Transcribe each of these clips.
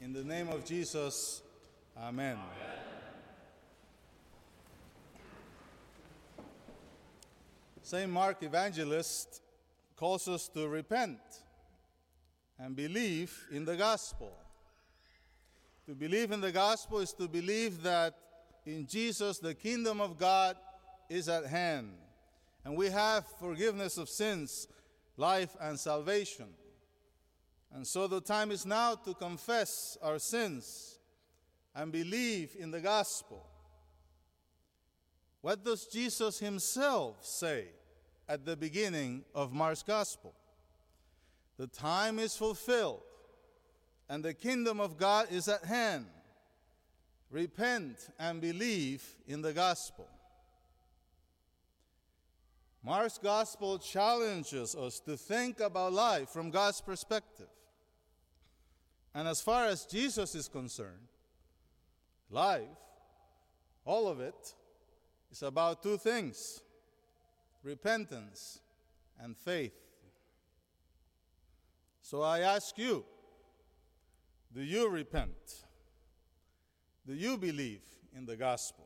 In the name of Jesus, amen. St. Mark Evangelist calls us to repent and believe in the gospel. To believe in the gospel is to believe that in Jesus the kingdom of God is at hand, and we have forgiveness of sins, life, and salvation. And so the time is now to confess our sins and believe in the gospel. What does Jesus himself say at the beginning of Mark's gospel? The time is fulfilled and the kingdom of God is at hand. Repent and believe in the gospel. Mark's gospel challenges us to think about life from God's perspective. And as far as Jesus is concerned, life, all of it, is about two things: repentance and faith. So I ask you, do you repent? Do you believe in the gospel?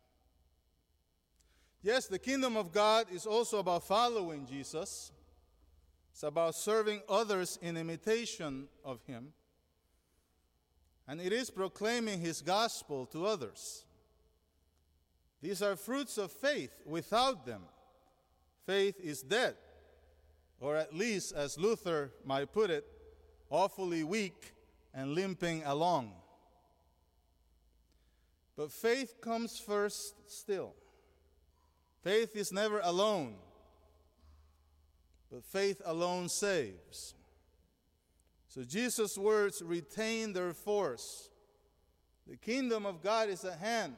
Yes, the kingdom of God is also about following Jesus. It's about serving others in imitation of him. And it is proclaiming his gospel to others. These are fruits of faith. Without them, faith is dead, or at least, as Luther might put it, awfully weak and limping along. But faith comes first still. Faith is never alone, but faith alone saves. So Jesus' words retain their force. The kingdom of God is at hand.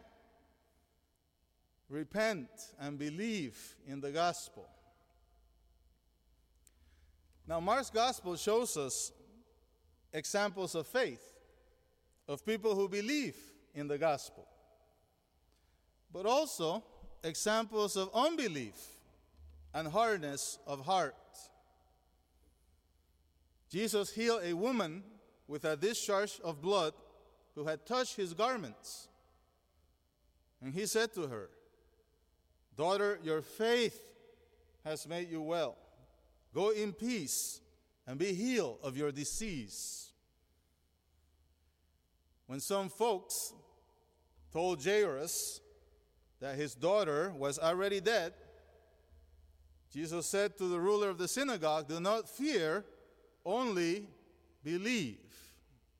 Repent and believe in the gospel. Now, Mark's gospel shows us examples of faith, of people who believe in the gospel, but also examples of unbelief and hardness of heart. Jesus healed a woman with a discharge of blood who had touched his garments. And he said to her, "Daughter, your faith has made you well. Go in peace and be healed of your disease." When some folks told Jairus that his daughter was already dead, Jesus said to the ruler of the synagogue, "Do not fear, only believe."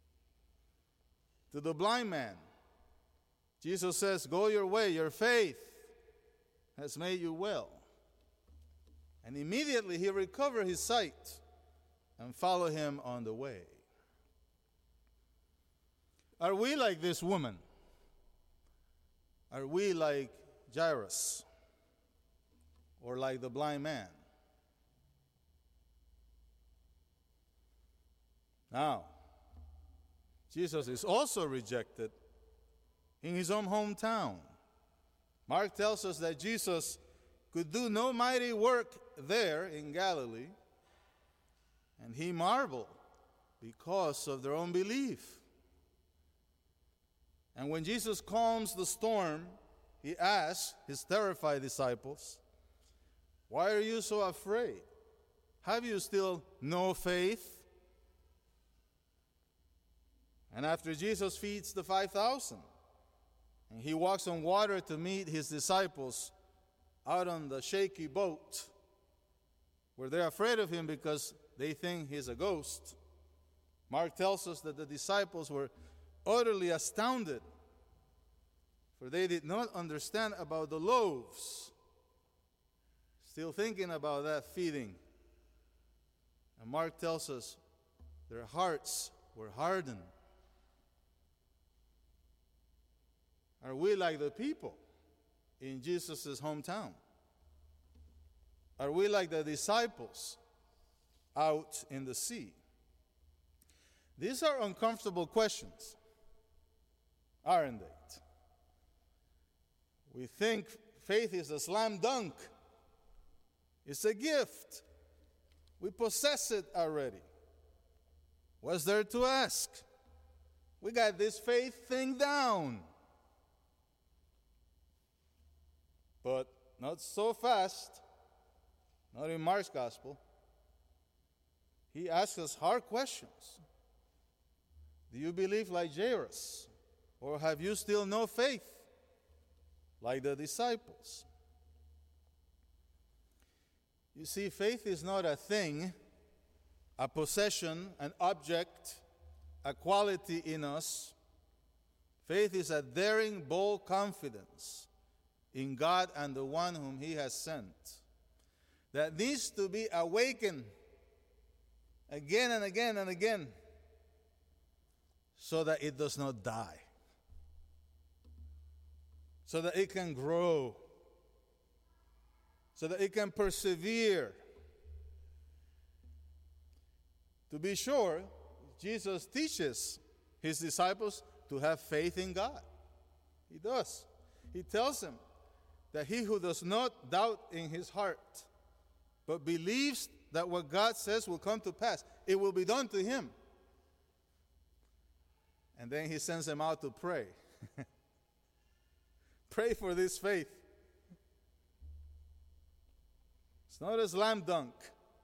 To the blind man, Jesus says, "Go your way, your faith has made you well." And immediately he recovered his sight and followed him on the way. Are we like this woman? Are we like Jairus? Or like the blind man? Now, Jesus is also rejected in his own hometown. Mark tells us that Jesus could do no mighty work there in Galilee, and he marveled because of their unbelief. And when Jesus calms the storm, he asks his terrified disciples, "Why are you so afraid? Have you still no faith?" And after Jesus feeds the 5,000, and he walks on water to meet his disciples out on the shaky boat, where they're afraid of him because they think he's a ghost, Mark tells us that the disciples were utterly astounded, for they did not understand about the loaves, still thinking about that feeding. And Mark tells us their hearts were hardened. Are we like the people in Jesus' hometown? Are we like the disciples out in the sea? These are uncomfortable questions, aren't they? We think faith is a slam dunk. It's a gift. We possess it already. What's there to ask? We got this faith thing down. But not so fast. Not in Mark's gospel. He asks us hard questions. Do you believe like Jairus? Or have you still no faith like the disciples? You see, faith is not a thing, a possession, an object, a quality in us. Faith is a daring, bold confidence in God and the one whom He has sent that needs to be awakened again and again and again so that it does not die, so that it can grow, so that it can persevere. To be sure, Jesus teaches His disciples to have faith in God. He does. He tells them that he who does not doubt in his heart, but believes that what God says will come to pass, it will be done to him. And then He sends them out to pray. Pray for this faith. It's not a slam dunk.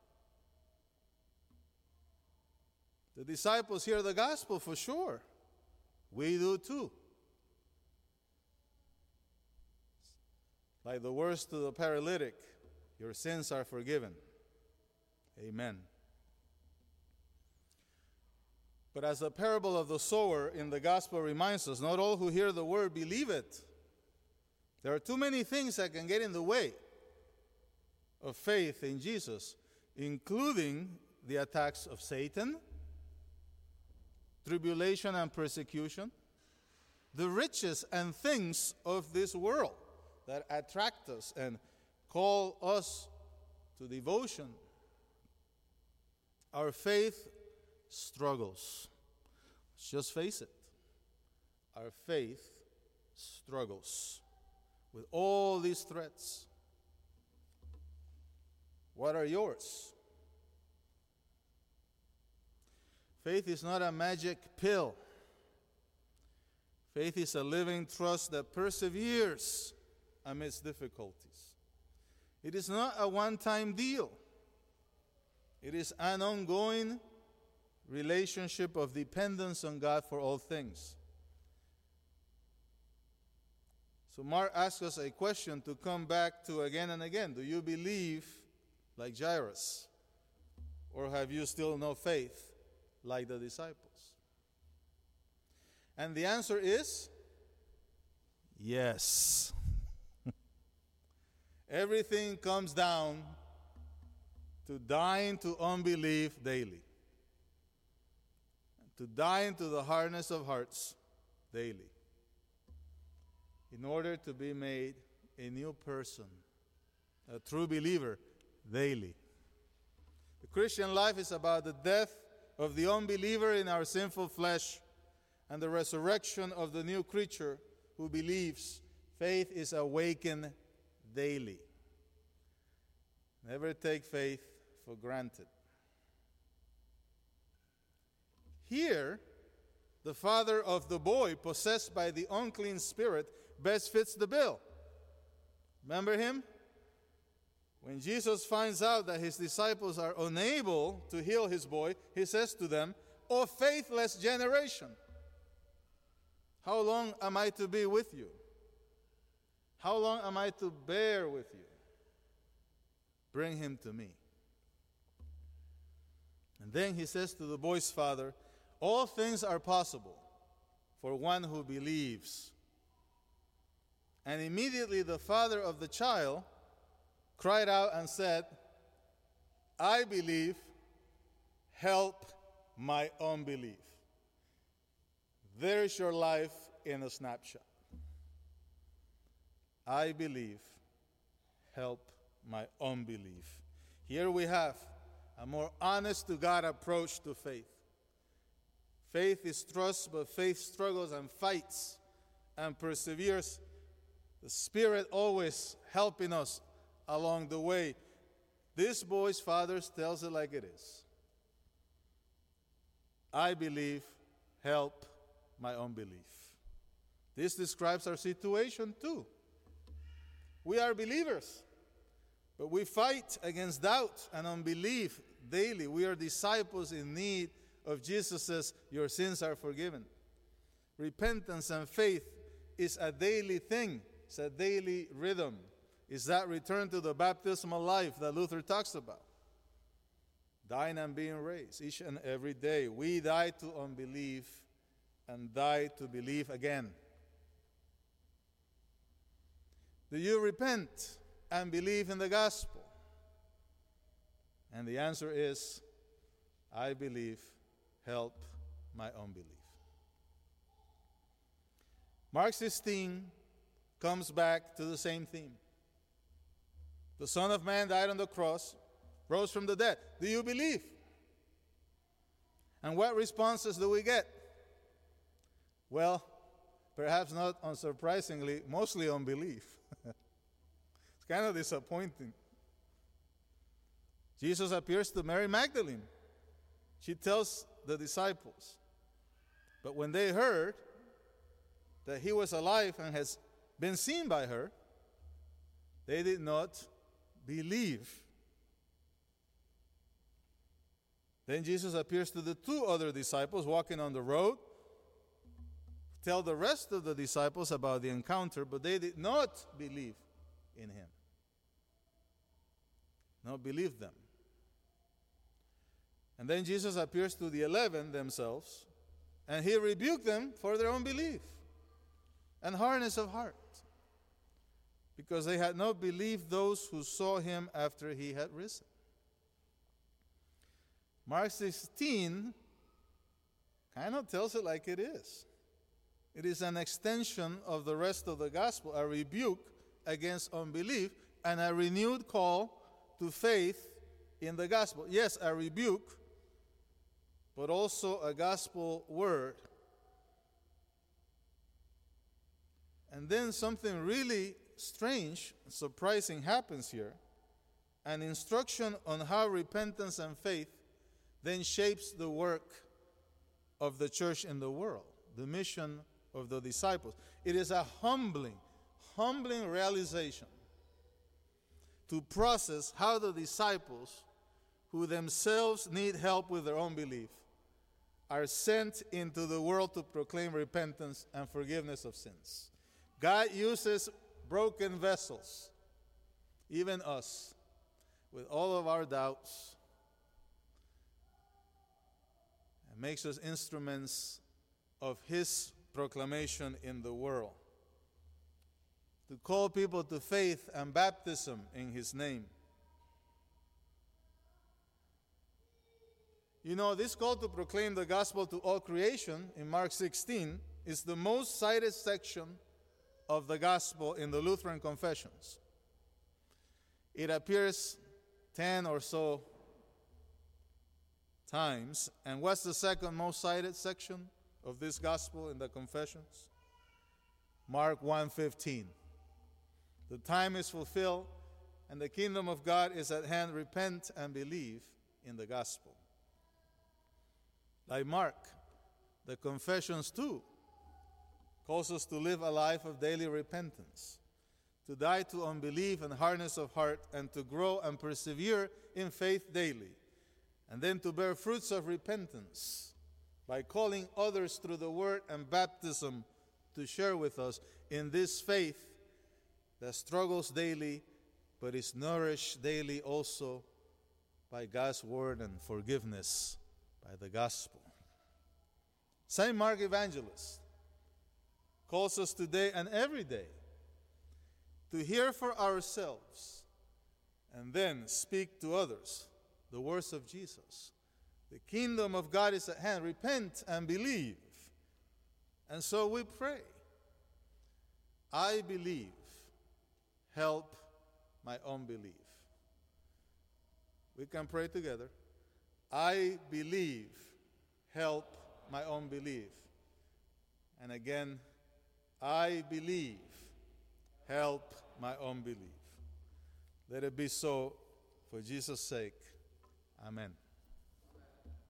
The disciples hear the gospel for sure. We do too. Like the words to the paralytic, your sins are forgiven. Amen. But as the parable of the sower in the gospel reminds us, not all who hear the word believe it. There are too many things that can get in the way of faith in Jesus, including the attacks of Satan, tribulation and persecution, the riches and things of this world that attract us and call us to devotion. Our faith struggles. Let's just face it. Our faith struggles with all these threats. What are yours? Faith is not a magic pill. Faith is a living trust that perseveres amidst difficulties. It is not a one-time deal. It is an ongoing relationship of dependence on God for all things. So Mark asks us a question to come back to again and again. Do you believe like Jairus? Or have you still no faith like the disciples? And the answer is yes. Everything comes down to dying to unbelief daily. To die into the hardness of hearts daily. In order to be made a new person, a true believer daily. The Christian life is about the death of the unbeliever in our sinful flesh and the resurrection of the new creature who believes. Faith is awakened daily. Never take faith for granted. Here, the father of the boy possessed by the unclean spirit best fits the bill. Remember him? When Jesus finds out that his disciples are unable to heal his boy, he says to them, "O faithless generation, how long am I to be with you? How long am I to bear with you? Bring him to me." And then he says to the boy's father, "All things are possible for one who believes." And immediately the father of the child cried out and said, "I believe, help my unbelief." There is your life in a snapshot. I believe, help my unbelief. Here we have a more honest to God approach to faith. Faith is trust, but faith struggles and fights and perseveres. The Spirit always helping us along the way. This boy's father tells it like it is. I believe, help my unbelief. This describes our situation too. We are believers, but we fight against doubt and unbelief daily. We are disciples in need of Jesus says, your sins are forgiven. Repentance and faith is a daily thing. It's a daily rhythm. It's that return to the baptismal life that Luther talks about. Dying and being raised each and every day. We die to unbelief and die to believe again. Do you repent and believe in the gospel? And the answer is, I believe, help my unbelief. Mark 16 comes back to the same theme. The Son of Man died on the cross, rose from the dead. Do you believe? And what responses do we get? Well, perhaps not unsurprisingly, mostly unbelief. It's kind of disappointing. Jesus appears to Mary Magdalene. She tells the disciples. But when they heard that he was alive and has been seen by her, they did not believe. Then Jesus appears to the two other disciples walking on the road, tell the rest of the disciples about the encounter, but they did not believe in him. Not believe them. And then Jesus appears to the 11 themselves, and he rebuked them for their unbelief and hardness of heart, because they had not believed those who saw him after he had risen. Mark 16 kind of tells it like it is. It is an extension of the rest of the gospel, a rebuke against unbelief and a renewed call to faith in the gospel. Yes, a rebuke, but also a gospel word. And then something really strange, surprising happens here. An instruction on how repentance and faith then shapes the work of the church in the world, the mission of the disciples. It is a humbling realization to process how the disciples, who themselves need help with their unbelief, are sent into the world to proclaim repentance and forgiveness of sins. God uses broken vessels, even us, with all of our doubts, and makes us instruments of his proclamation in the world, to call people to faith and baptism in his name. You know, this call to proclaim the gospel to all creation in Mark 16 is the most cited section of the gospel in the Lutheran confessions. It appears 10 or so times. And what's the second most cited section of this gospel in the confessions? Mark 1:15. The time is fulfilled and the kingdom of God is at hand. Repent and believe in the gospel. Like Mark, the confessions too calls us to live a life of daily repentance, to die to unbelief and hardness of heart, and to grow and persevere in faith daily, and then to bear fruits of repentance by calling others through the word and baptism to share with us in this faith that struggles daily but is nourished daily also by God's word and forgiveness by the gospel. St. Mark Evangelist calls us today and every day to hear for ourselves and then speak to others the words of Jesus. The kingdom of God is at hand. Repent and believe. And so we pray. I believe. Help my unbelief. We can pray together. I believe. Help my unbelief. And again, I believe. Help my unbelief. Let it be so for Jesus' sake. Amen.